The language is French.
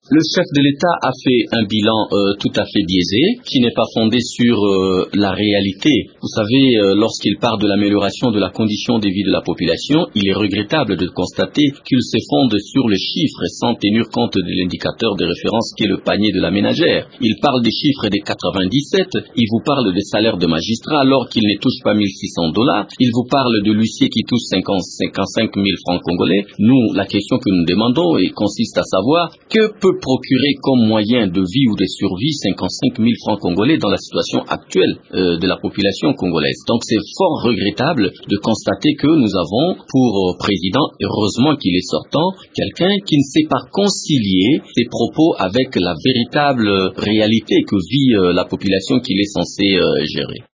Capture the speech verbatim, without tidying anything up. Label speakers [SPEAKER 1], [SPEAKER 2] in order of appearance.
[SPEAKER 1] Le chef de l'État a fait un bilan euh, tout à fait biaisé, qui n'est pas fondé sur euh, la réalité. Vous savez, euh, lorsqu'il parle de l'amélioration de la condition de vie de la population, il est regrettable de constater qu'il se fonde sur le chiffre sans tenir compte de l'indicateur de référence qui est le panier de la ménagère. Il parle des chiffres des quatre-vingt-dix-sept, il vous parle des salaires de magistrats alors qu'il ne touche pas mille six cents dollars, il vous parle de l'huissier qui touche cinquante, cinquante-cinq mille francs congolais. Nous, la question que nous demandons et consiste à savoir que peut procurer comme moyen de vie ou de survie cinquante-cinq mille francs congolais dans la situation actuelle euh, de la population congolaise. Donc c'est fort regrettable de constater que nous avons pour euh, président, heureusement qu'il est sortant, quelqu'un qui ne sait pas concilier ses propos avec la véritable réalité que vit euh, la population qu'il est censé euh, gérer.